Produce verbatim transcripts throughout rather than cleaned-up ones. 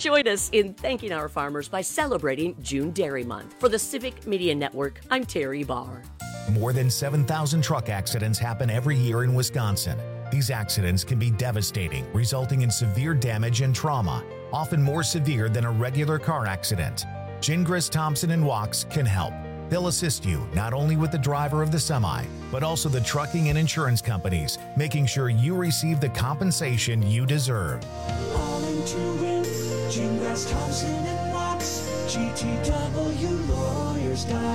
Join us in thanking our farmers by celebrating June Dairy Month. For the Civic Media Network, I'm Terry Barr. More than seven thousand truck accidents happen every year in Wisconsin. These accidents can be devastating, resulting in severe damage and trauma, often more severe than a regular car accident. Gingras, Thompson and Wachs can help. They'll assist you not only with the driver of the semi, but also the trucking and insurance companies, making sure you receive the compensation you deserve. All into it, Gingras, Thompson and Wachs, G T W lawyers dot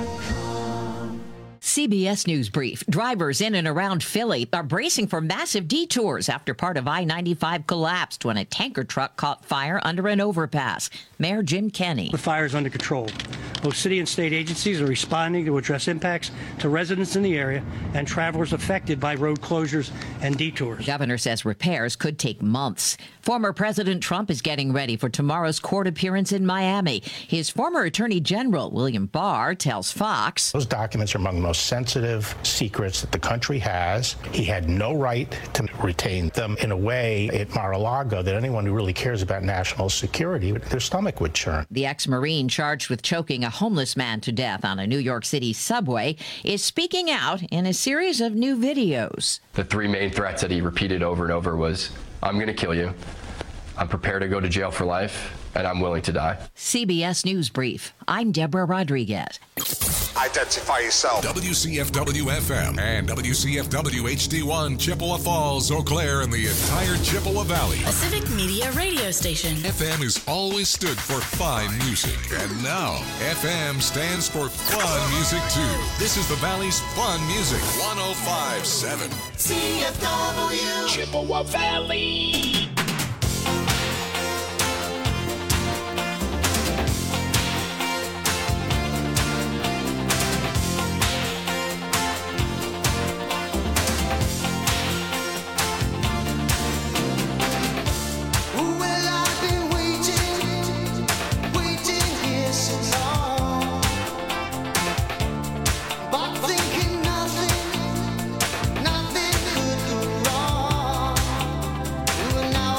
com. C B S News Brief. Drivers in and around Philly are bracing for massive detours after part of I ninety-five collapsed when a tanker truck caught fire under an overpass. Mayor Jim Kenney. The fire is under control. Both city and state agencies are responding to address impacts to residents in the area and travelers affected by road closures and detours. The governor says repairs could take months. Former President Trump is getting ready for tomorrow's court appearance in Miami. His former Attorney General, William Barr, tells Fox, those documents are among the most sensitive secrets that the country has. He had no right to retain them. In a way, at Mar-a-Lago, that anyone who really cares about national security, their stomach would churn. The ex-Marine charged with choking a homeless man to death on a New York City subway is speaking out in a series of new videos. The three main threats that he repeated over and over was, I'm going to kill you, I'm prepared to go to jail for life, and I'm willing to die. C B S News Brief. I'm Deborah Rodriguez. Identify yourself. W C F W F M and W C F W H D one, Chippewa Falls, Eau Claire, and the entire Chippewa Valley. A Civic Media radio station. F M has always stood for fine music, and now F M stands for fun music too. This is the Valley's fun music. one oh five point seven C F W Chippewa Valley. Now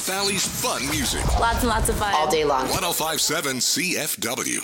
Valley's fun music. Lots and lots of fun. All day long. one oh five point seven C F W.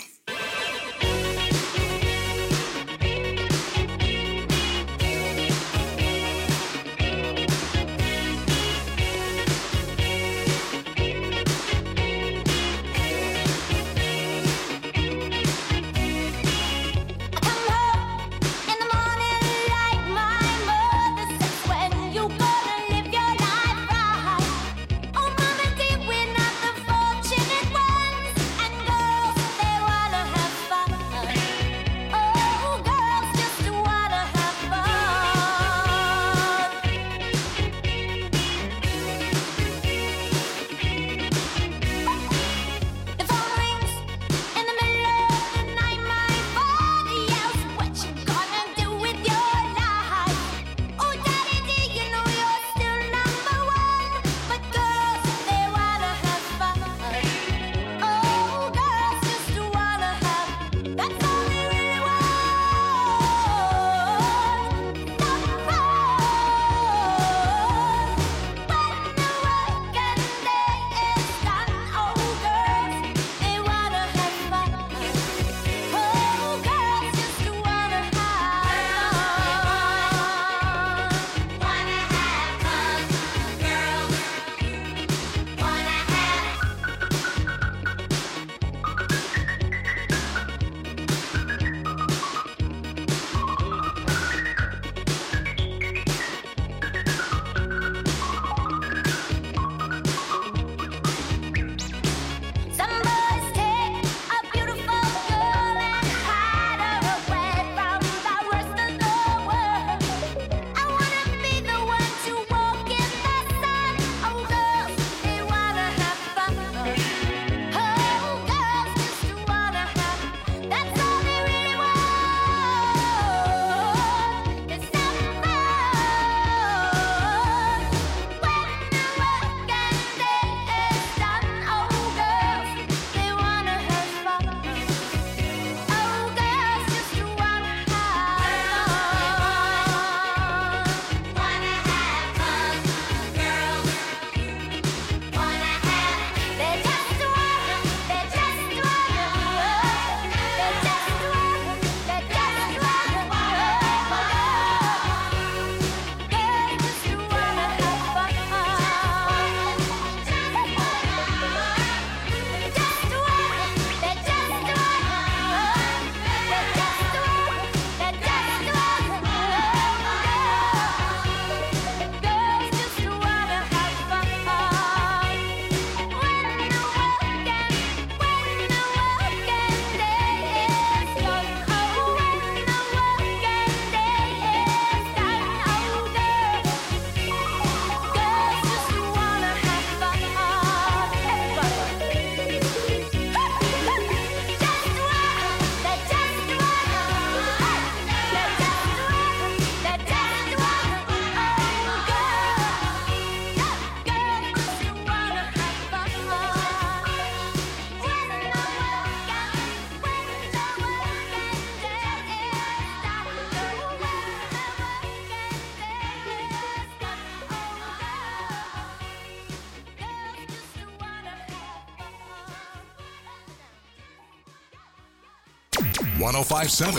one oh five point seven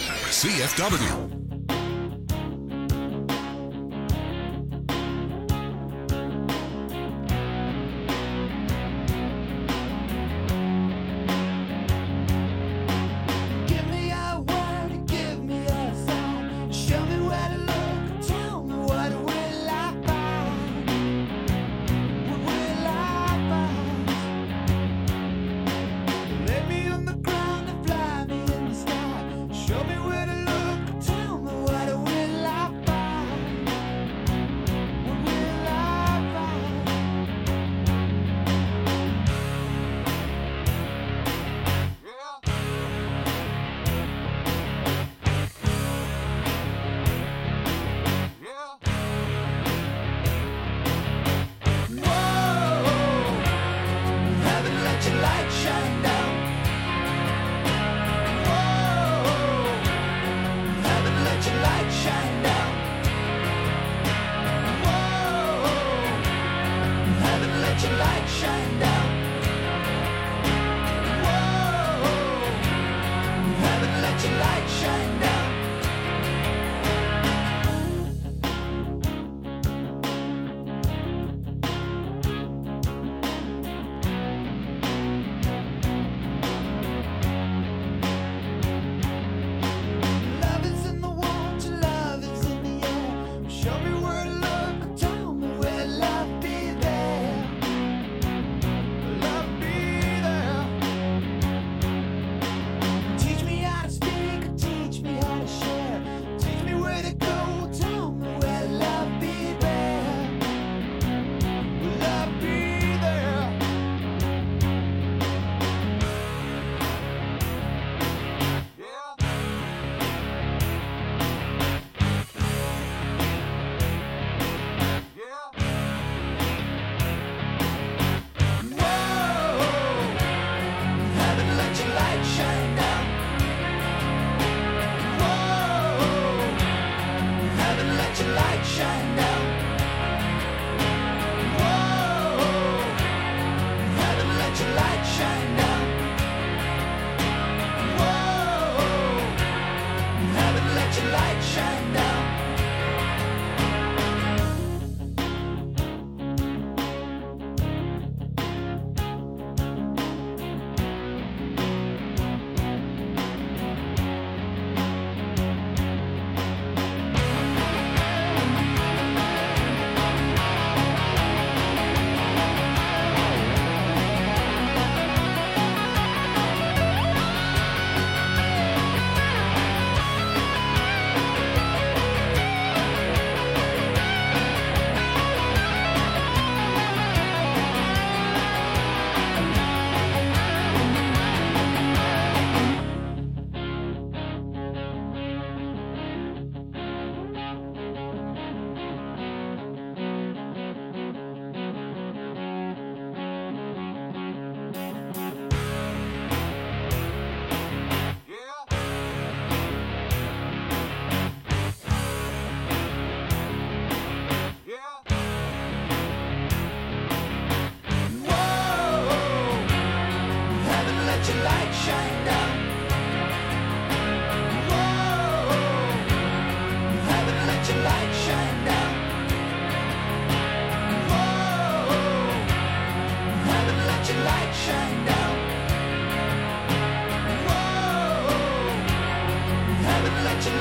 C F W. Lay me on the ground and fly me in the sky. Show me where to look, tell me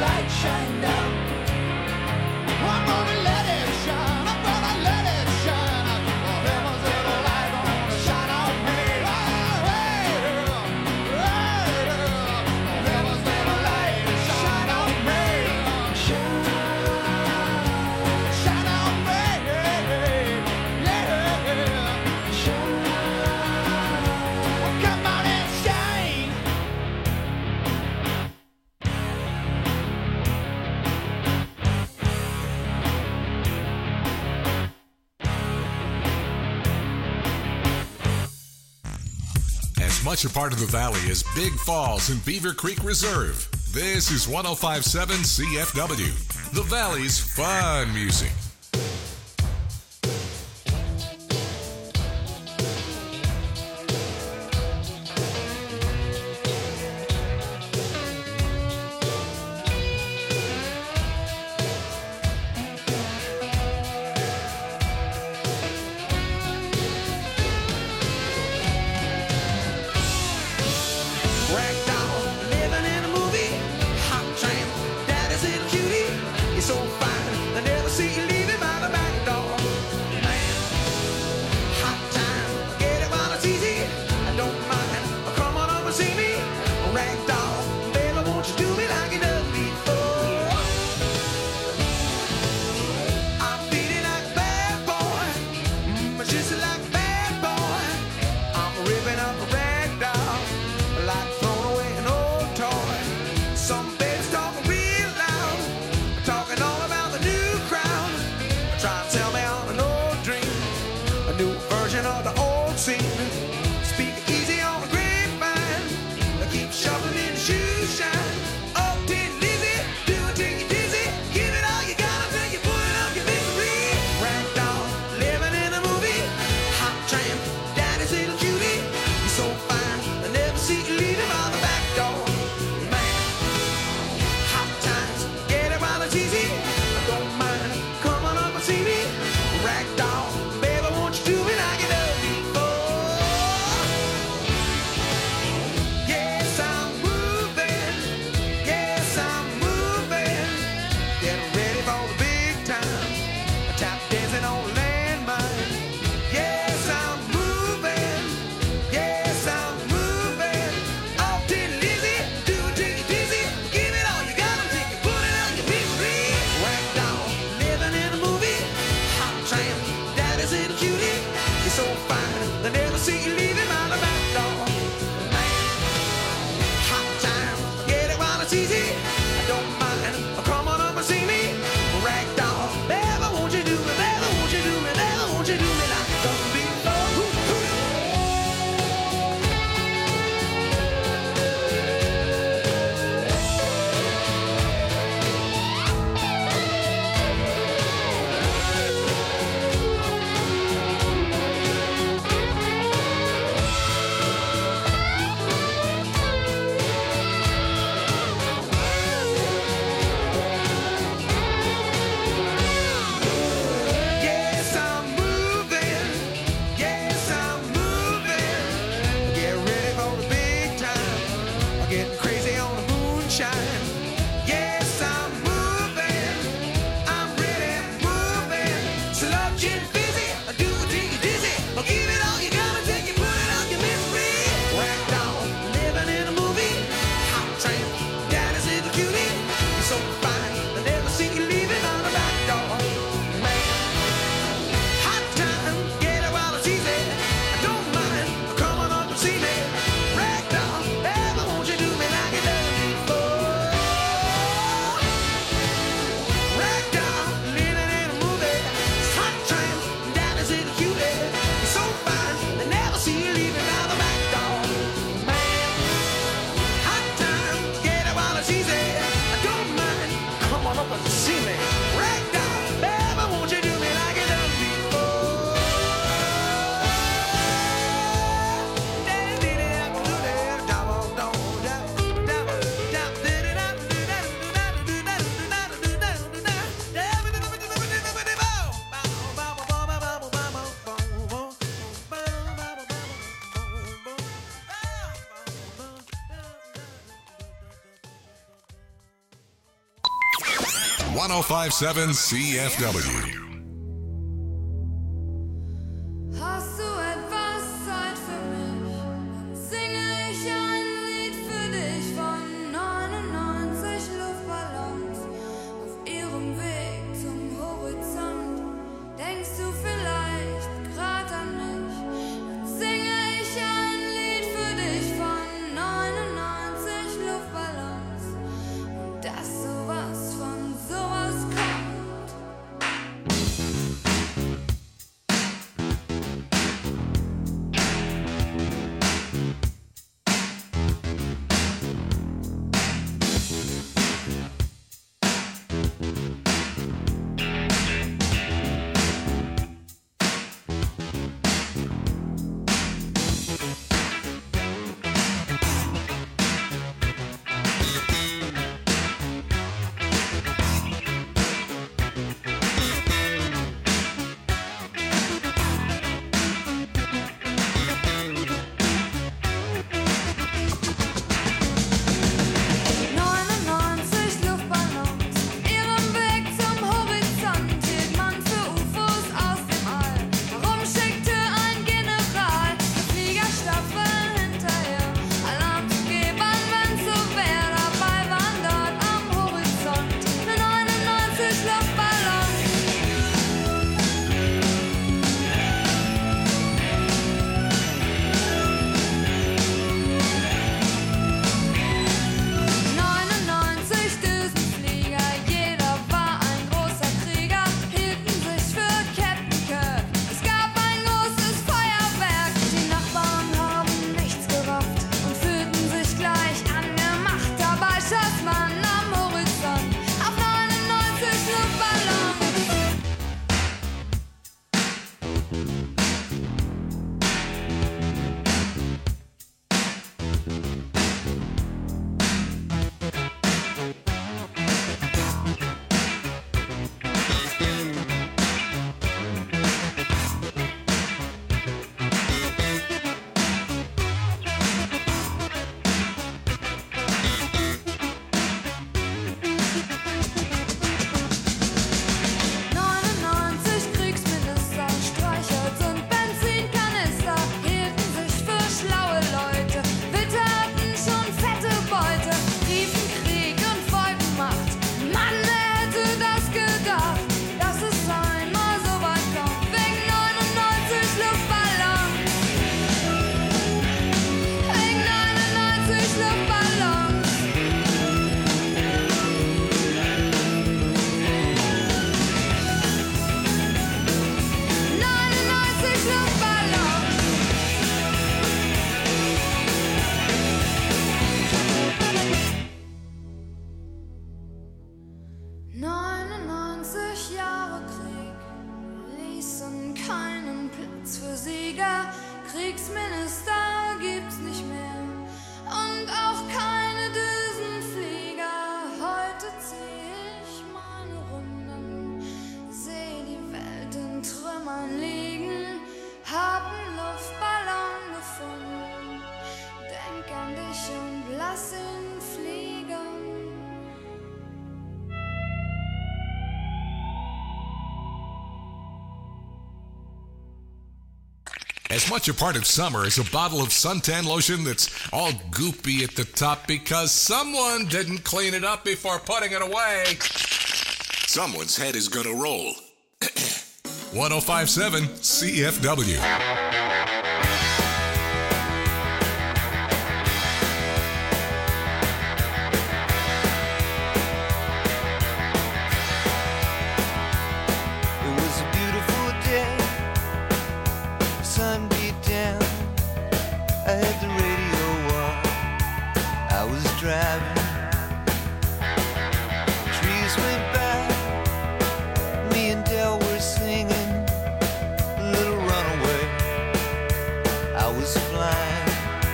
light shine down. I'm gonna let it shine. I'm gonna let it shine. Oh, heaven's little light gonna shine on me. Oh, hey, girl. Hey, girl. Oh, heaven's little light shine on me. Shine, shine on me. Yeah, shine. Well, come on and shine. As much a part of the valley as Big Falls and Beaver Creek Reserve, this is one oh five point seven C F W, the Valley's fun music. Ragdoll, living in a movie. Hot tramp, daddy's little cutie. You're so fine, I never see you leaving by the back door. Man, hot time, get it while it's easy. I don't mind, come on over and see me. Ragdoll, baby, won't you do me like you done before? I'm feeling like a bad boy, mm, just like a bad boy. I'm ripping up a ragdoll, like throwing away an old toy. Some babies talking real loud, talking all about the new crowd. Try to tell me on an old dream, a new version of the old scene. Speak easy on the grapevine, I keep shuffling in the shoe shine. Oh, Tin Lizzy, do it till you're dizzy. Give it all you got until you put it up your misery. Ragdoll, living in a movie. Hot tramp, daddy's little cutie. You're so fine, I never see you leaving by the back door. Man, hot times, get it while it's easy. I don't mind, come on up and see me. Ragdoll, baby, won't you do me like you done before? Yes, I'm moving. Yes, I'm moving. Getting ready for the big time. Tap dancing on a landmine. Yes, I'm moving. Yes, I'm moving. Oh, Tin Lizzy, do it till you're dizzy. Give it all you got until you put it on your misery. Ragdoll, living in a movie. Hot tramp, daddy's little cutie. You're so fine, they never see you leaving by the back door. Man, hot time, get it while it's easy. I don't mind, come on up and see me. Ragdoll, baby, won't you do me, baby, won't you do me, baby, won't you do me like you done before? Ooh, ooh. Yes, I'm moving. Yes, I'm moving. Get ready for the big time. I'm getting crazy on the moonshine. Yes, I'm moving. I'm really moving. Sludging busy. Do it till you're dizzy. I'll give it all you got until you put it on your misery. Ragdoll, living in a movie. Hot tramp, daddy's little cutie. You're so fine, I never see you leaving on the back door. Man, hot time, get it while it's easy. I don't mind, come on up and see me. Ragdoll, baby, won't you do me like you done before? Ragdoll, living in a movie. Hot tramp, daddy's little cutie. You're so fine, they never see you leaving out the back door. Man, hot time, get it while it's easy. I don't mind, come on up and see me. Ragdoll, baby, won't you do me like you done before? one oh five point seven C F W. Hast du etwas Zeit für mich? Singe ich ein Lied für dich von neunundneunzig Luftballons auf ihrem Weg zum Horizont. Denkst du vielleicht grad an mich? Dann singe ich ein Lied für dich von neunundneunzig Luftballons und dass sowas von sowas kommt. neunundneunzig Luftballons, ihrem Weg zum Horizont hielt man für U F Os aus dem All. Warum schickte ein General Fliegerstaffeln hinterher? Alarm zu geben, wenn's so wär. Dabei waren dort am Horizont nur neunundneunzig Luftballons. neunundneunzig Düsenflieger, jeder war ein großer Krieger, hielten sich für Captain Kirk. Es gab ein großes Feuerwerk, die Nachbarn haben nichts gerafft und fühlten sich gleich angemacht. Dabei schoss man am Horizont auf neunundneunzig Luftballons. neunundneunzig Kriegsminister, Streichholz und Benzinkanister hielten sich für schlaue Leute, witterten schon fette Beute, riefen Krieg und wollten Macht. Mann, wer hätte das gedacht, dass es einmal so weit kommt, wegen neunundneunzig Luftballons. Wegen neunundneunzig Luftballons. neunundneunzig Luftballons. neunundneunzig Jahre Krieg ließen keinen Platz für Sieger. Kriegsminister gibt's nicht mehr und auch keine Düsenflieger. Heute zieh ich meine Runden, seh die Welt in Trümmern liegen, hab einen Luftballon gefunden. Denk an dich und lass ihn fliegen. As much a part of summer as a bottle of suntan lotion that's all goopy at the top because someone didn't clean it up before putting it away. Someone's head is gonna roll. one oh five point seven C F W. It was a beautiful day, sun beat down. I had the radio on, I was driving. Trees went by, me and Del were singing Little Runaway. I was flying,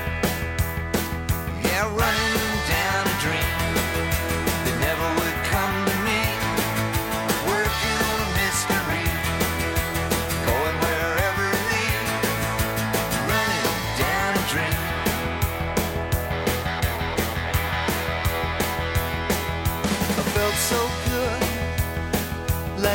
yeah, running down a dream that never would come to me. Working on a mystery, going wherever it leads. Running down a dream. I felt so good,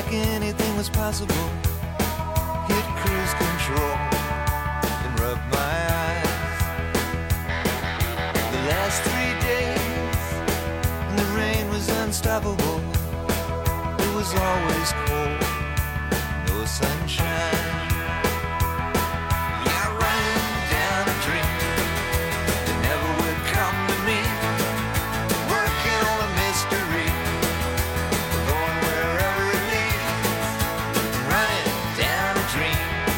like anything was possible. Hit cruise control and rub my eyes. The last three days, and the rain was unstoppable. It was always cold, no sunshine. Yeah, running down a dream that never would come to me. Working on a mystery, going wherever it leads. Running down a dream.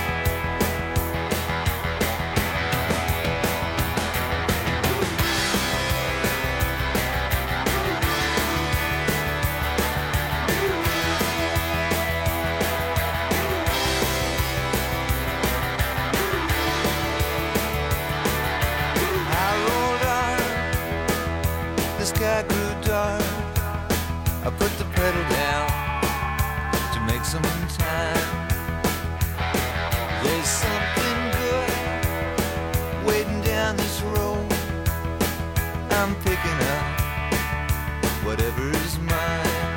Sky grew dark. I put the pedal down to make some time. There's something good waiting down this road. I'm picking up whatever is mine.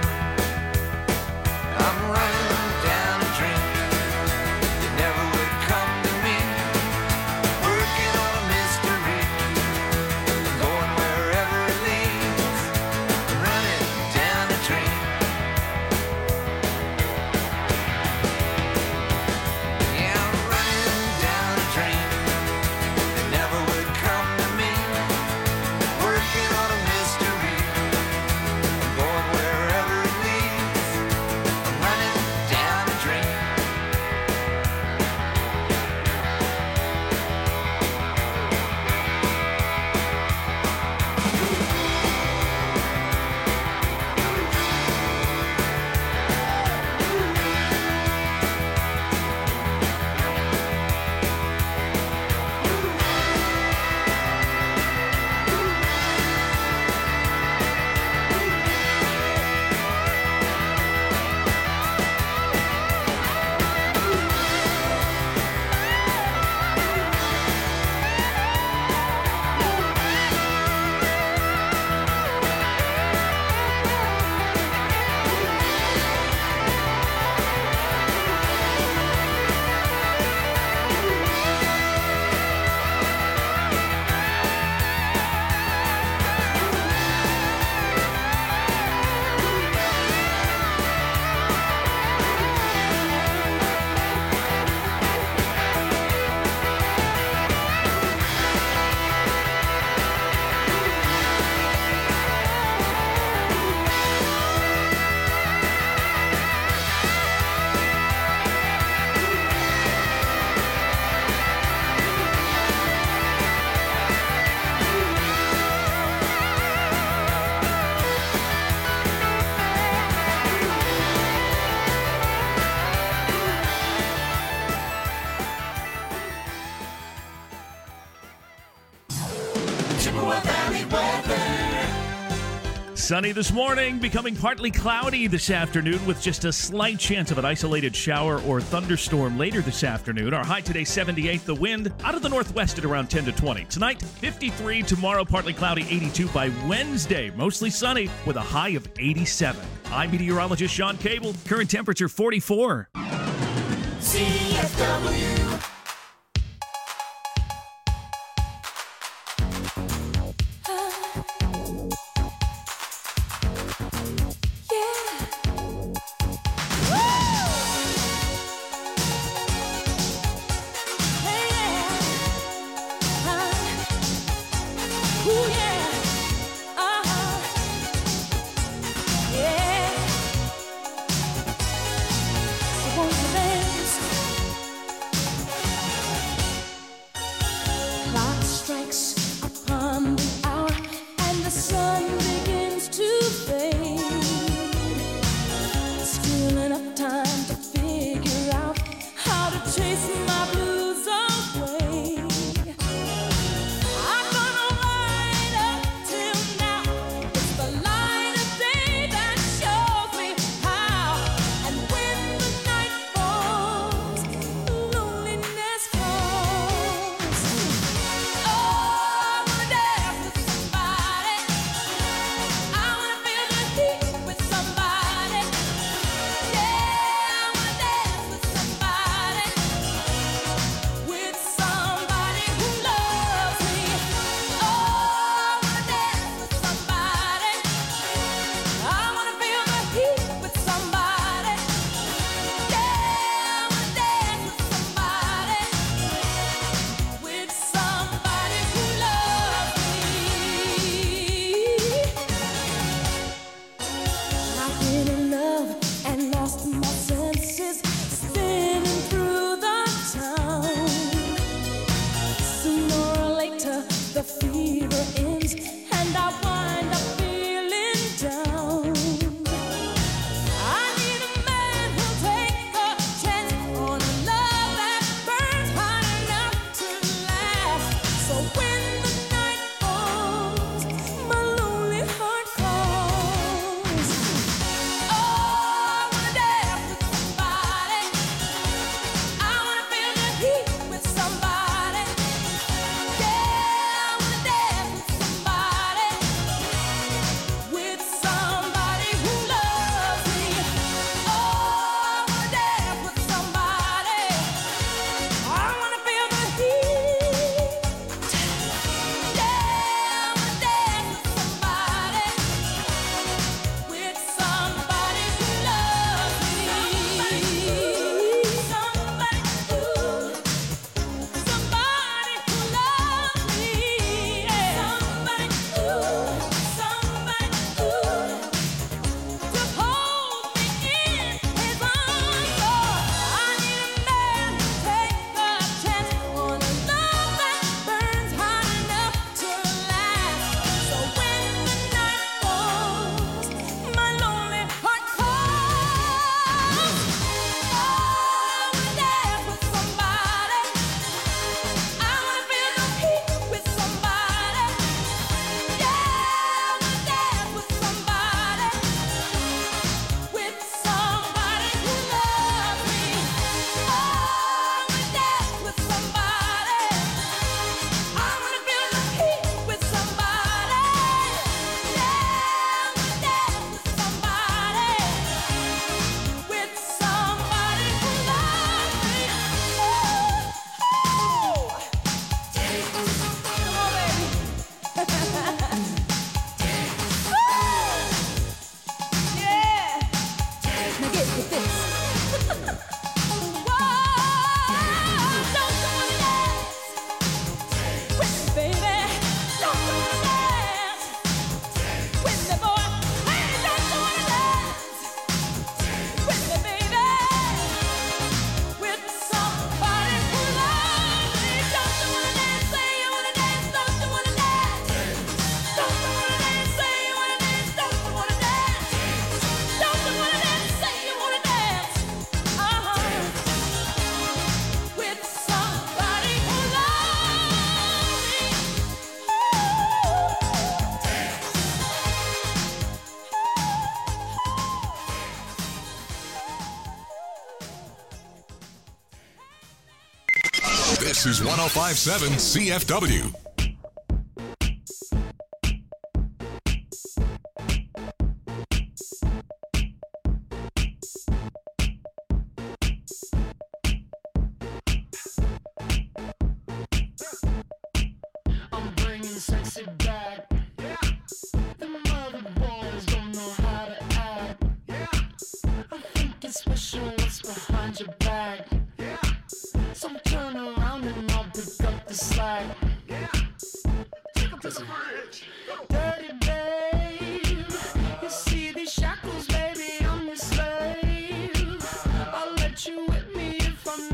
I'm running down a dream that never would come to me. Working on a mystery, going wherever it leads. Running down a dream. Yeah, I'm running down a dream that never would come to me. Working on a mystery, going wherever it leads. I'm running down a dream. Chippewa Valley weather. Sunny this morning, becoming partly cloudy this afternoon with just a slight chance of an isolated shower or thunderstorm later this afternoon. Our high today, seventy-eight. The wind out of the northwest at around ten to twenty. Tonight, fifty-three. Tomorrow, partly cloudy, eighty-two. By Wednesday, mostly sunny with a high of eighty-seven. I'm meteorologist Sean Cable. Current temperature, forty-four. C F W. This is one oh five point seven C F W. I'm bringing sexy back. Yeah. The mother boys don't know how to act. Yeah. I think it's special what's behind your back. Yeah. So turn around and I'll pick up the slack. Yeah. Take up to the bridge. Dirty babe. You see these shackles, baby, I'm your slave. I'll let you whip me if I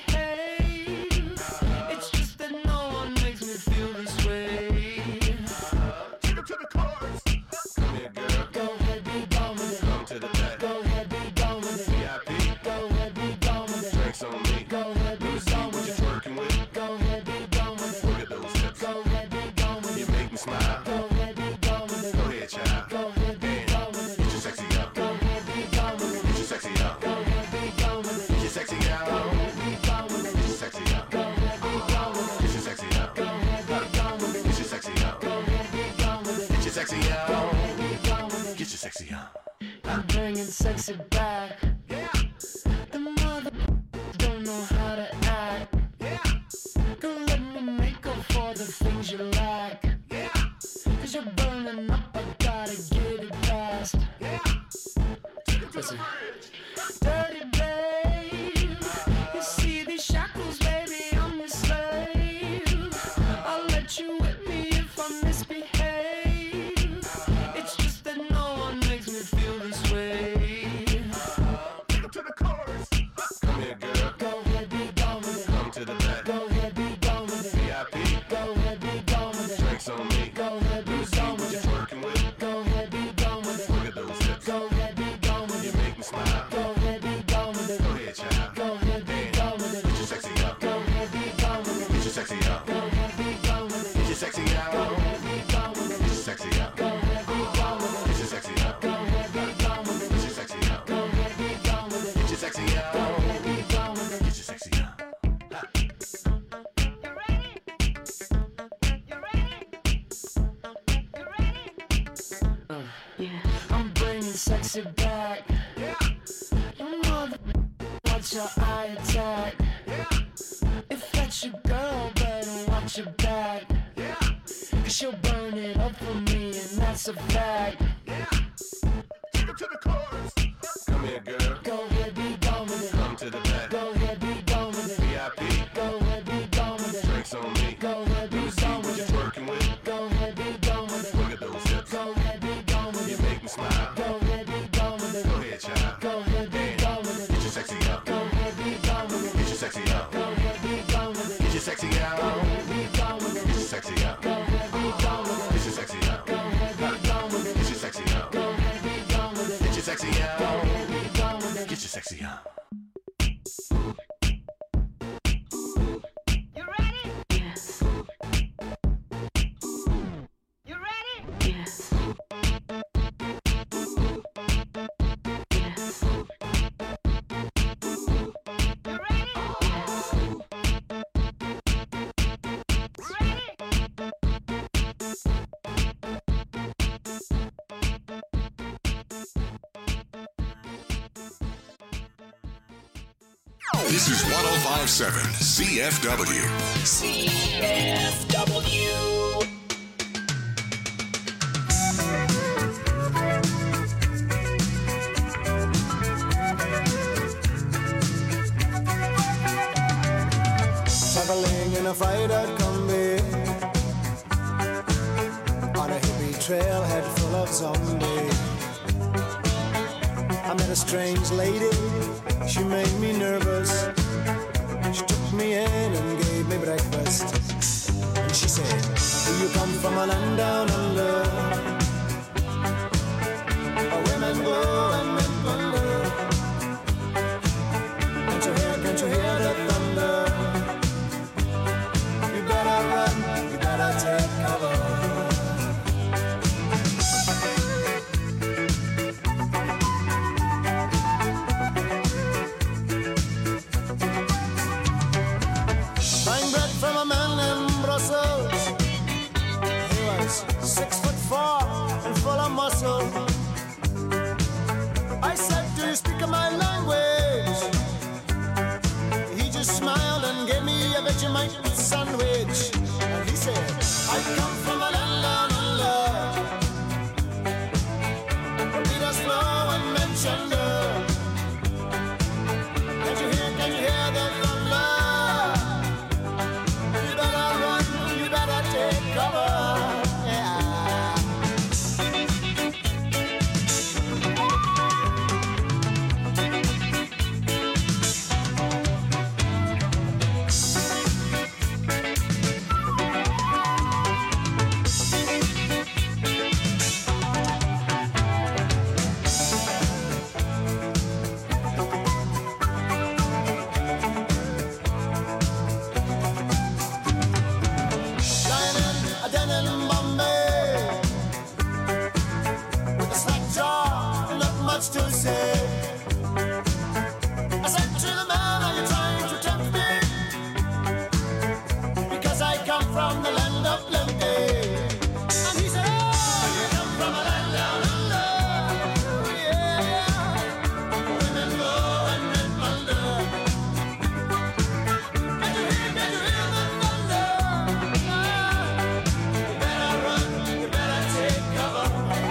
misbehave. It's just that no one makes me feel this way. Take up to the cars. Come here, girl. Go ahead, be gone with it. Come to the back. Go ahead, be gone with it. V I P. Go ahead, be gone with it. Drinks on me. Go ahead, be gone with it. Working with. Go ahead, be gone with it. Look at those hips. Go ahead, be gone with it. You make me smile. Go ahead, be gone with it. Go ahead, child. Go ahead, be gone with it. Get your sexy out. Go ahead, be gone with it. Get your sexy out. Go ahead, be gone with it. Get your sexy out. Go ahead, be gone with it. Get your sexy out. Go ahead, be gone with it. Get your sexy out. Go ahead, be gone with it. Get your sexy out. Go ahead, be gone with it. Get your sexy out. Go ahead, be gone with it. Get your sexy out. I'm bringing sexy back. Yeah. The mother don't know how to act. Yeah. Go let me make up for the things you lack. Yeah. Cause you're burning up, I gotta get it fast. Yeah. Take it to the bridge. Dirty babe. You see these shackles, baby, I'm your slave. I'll let you whip me if I misbehave. It's just that no one makes me feel this way. Take up to the cars. Come here, girl. Go ahead, be gone with it. Come to the back. Go ahead, be gone with it. V I P. Go ahead, be gone with it. Drinks on me. Go ahead, be gone with it. Working with. Go ahead, be gone with it. Look at those hips. Go ahead, be gone with it. You make me smile. Go ahead, be gone with it. Go ahead, child. Go ahead, be gone with it. Get your sexy out. Go ahead, be gone with it. Get your sexy out. Go ahead, be gone with it. Get your sexy out. Go ahead, be gone with it. Get your sexy out. Go ahead, be gone with it. Get your sexy out. Go ahead, be gone with it. Get your sexy out. Go ahead, be gone with it. Get your sexy out. Go ahead, be gone with it. Get your sexy out. I'm bringing sexy back. Yeah. Your mother, watch your eye attack. Yeah. If that's your girl, better watch your back. Yeah. Cause she'll burn it up for me, and that's a fact. Yeah. Take her to the cars. Come here, girl. Go ahead, be gone with it. Come to the back. Go ahead, be gone with it. V I P. Go ahead, be gone with it. Drinks on me. Go ahead, be gone with it. Working with. Go ahead, be gone with it. Look at those hips. Go ahead, be gone with it. You make me smile. Go ahead, be gone with it. Go ahead, child. Go ahead, be gone with it. Get your sexy out. Go ahead, be gone with it. Get your sexy out. Go ahead, be gone with it. Get your sexy out. Go ahead, be gone with it. Get your sexy out. Go ahead, be gone with it. Get your sexy out. Go ahead, be gone with it. Get your sexy out. Go ahead, be gone with it. Get your sexy out. Go ahead, be gone with it. Get your sexy out. You ready? Yes. You ready? Yes. Yes. You ready? Yes. This is one oh five point seven C F W. C F W. Traveling in a freighter combi on a hippie trailhead full of zombies. I met a strange lady, she made me nervous. She took me in and gave me breakfast. And she said, do you come from a land down under? Where women go and men wonder. Can't you hear, can't you hear the thunder? You better run, you better take cover. Bang, speak my language. He just smiled and gave me a Vegemite sandwich. And he said, I come from a land down under. Peter's flow and mentioned her. Can you hear, can you hear the thunder? You better run, you better take cover. To say, I said to the man, are you trying to tempt me? Because I come from the land of plenty. And he said, oh, you come from a land down under. Yeah, women go and men wonder. Can you hear, can you hear the thunder? Ah, you better run, you better take cover.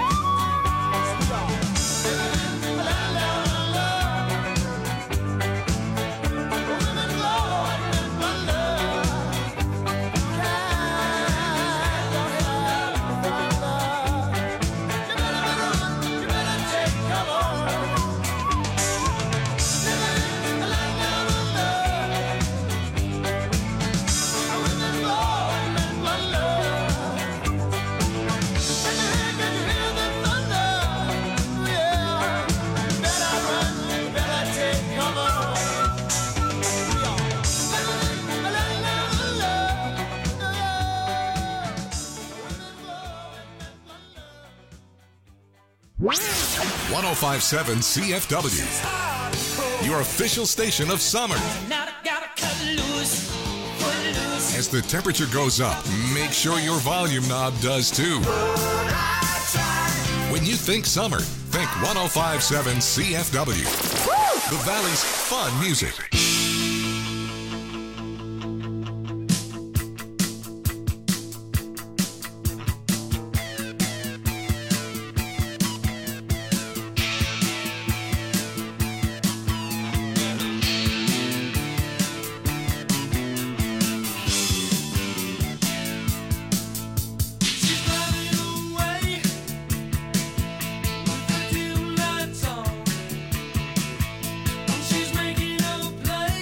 one oh five point seven C F W, your official station of summer. As the temperature goes up, make sure your volume knob does too. When you think summer, think one oh five point seven C F W, the Valley's fun music. She's making a play.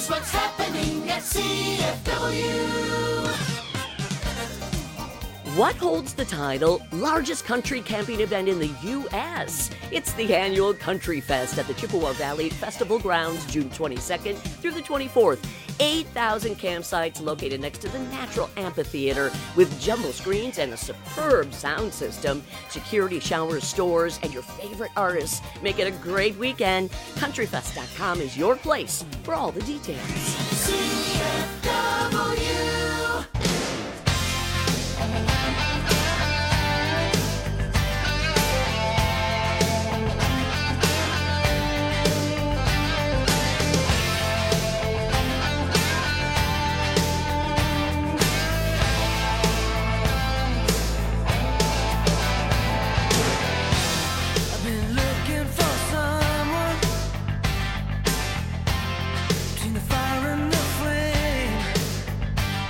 Here's what's happening at C F W. What holds the title largest country camping event in the U S? It's the annual Country Fest at the Chippewa Valley Festival Grounds, June twenty-second through the twenty-fourth. eight thousand campsites located next to the Natural Amphitheater with jumbo screens and a superb sound system, security showers, stores, and your favorite artists. Make it a great weekend. country fest dot com is your place for all the details. C F W. I've been looking for someone between the fire and the flame.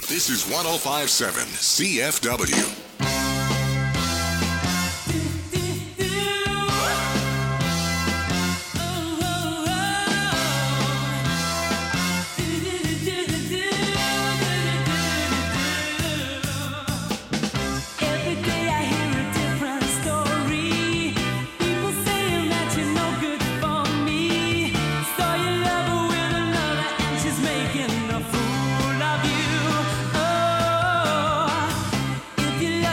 This is one oh five point seven C F W. If you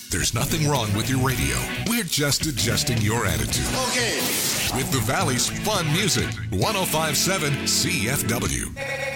There's nothing wrong with your radio. We're just adjusting your attitude. Okay. With the Valley's fun music, one oh five point seven C F W.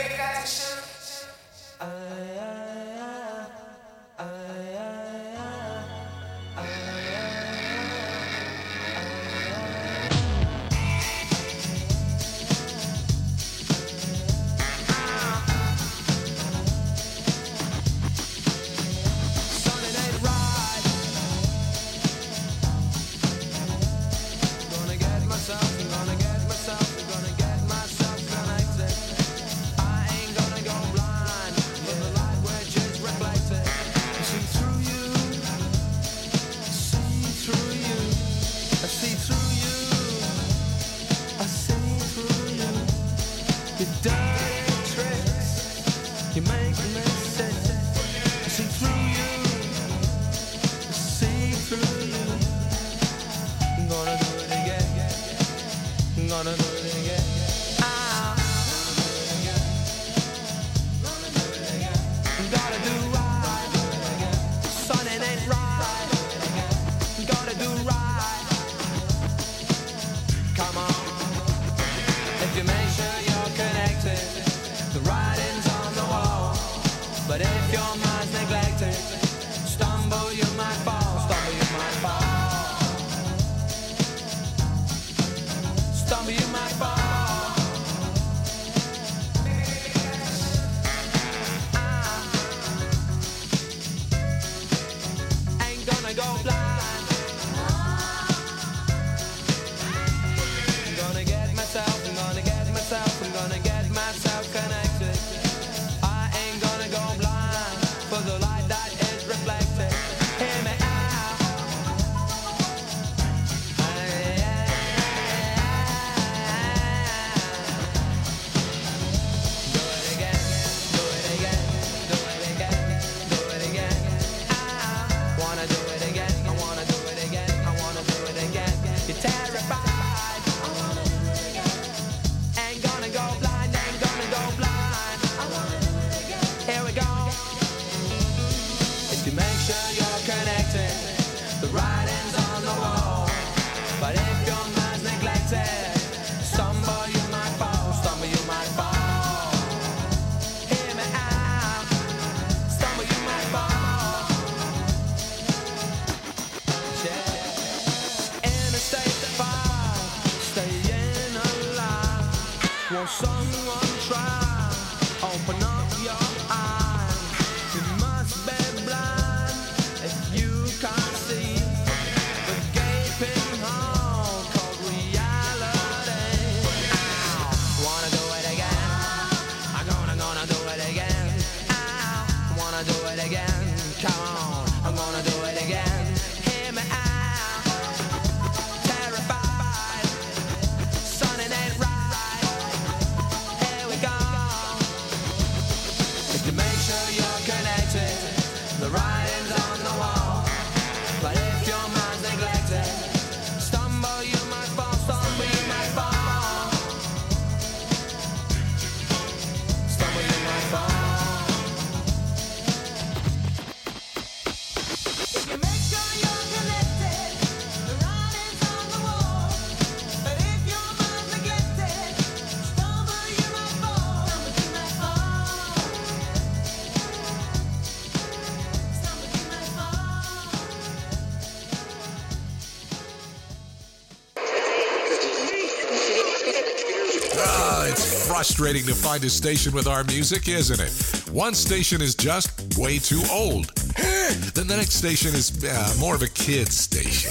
Frustrating to find a station with our music, isn't it? One station is just way too old. Then the next station is uh, more of a kid's station.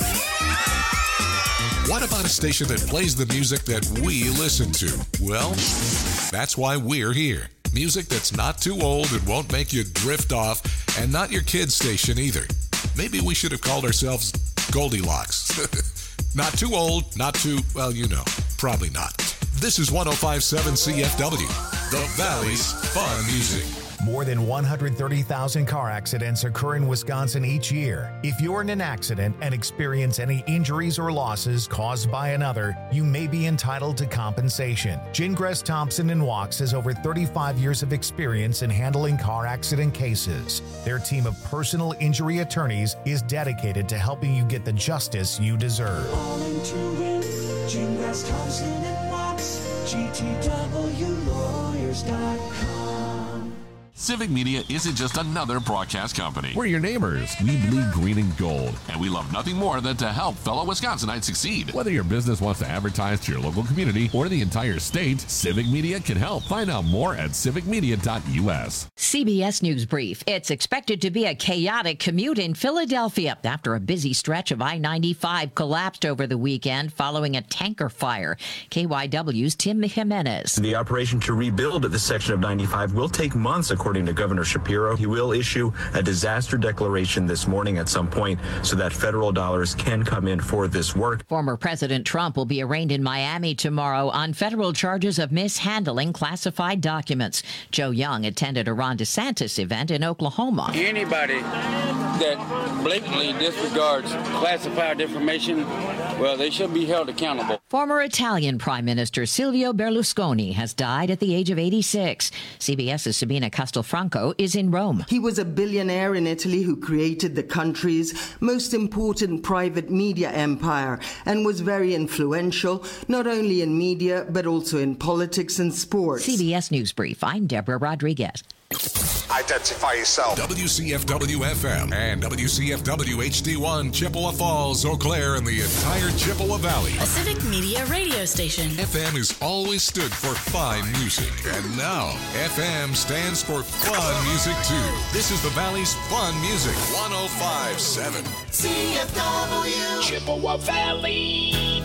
What about a station that plays the music that we listen to? Well, that's why we're here. Music that's not too old and won't make you drift off, and not your kid's station either. Maybe we should have called ourselves Goldilocks. Not too old, not too, well, you know, probably not. This is one oh five point seven C F W, the Valley's fun music. More than one hundred thirty thousand car accidents occur in Wisconsin each year. If you're in an accident and experience any injuries or losses caused by another, you may be entitled to compensation. Gingras Thompson and Walks has over thirty-five years of experience in handling car accident cases. Their team of personal injury attorneys is dedicated to helping you get the justice you deserve. Calling to win, Gingras Thompson and Walks, G T W lawyers dot com. Civic Media isn't just another broadcast company. We're your neighbors. We bleed green and gold. And we love nothing more than to help fellow Wisconsinites succeed. Whether your business wants to advertise to your local community or the entire state, Civic Media can help. Find out more at civic media dot u s. C B S News Brief. It's expected to be a chaotic commute in Philadelphia after a busy stretch of I ninety-five collapsed over the weekend following a tanker fire. K Y W's Tim Jimenez. The operation to rebuild the section of ninety-five will take months, according to Governor Shapiro. He will issue a disaster declaration this morning at some point so that federal dollars can come in for this work. Former President Trump will be arraigned in Miami tomorrow on federal charges of mishandling classified documents. Joe Young attended a Ron DeSantis event in Oklahoma. Anybody that blatantly disregards classified information, well, they should be held accountable. Former Italian Prime Minister Silvio Berlusconi has died at the age of eighty-six. CBS's Sabina Castelfranco is in Rome. He was a billionaire in Italy who created the country's most important private media empire and was very influential, not only in media, but also in politics and sports. C B S News Brief. I'm Deborah Rodriguez. Identify yourself. W C F W F M and W C F W H D one, Chippewa Falls, Eau Claire, and the entire Chippewa Valley. A Civic Media radio station. F M has always stood for fine music, and now F M stands for fun music too. This is the Valley's fun music, one oh five point seven. C F W Chippewa Valley.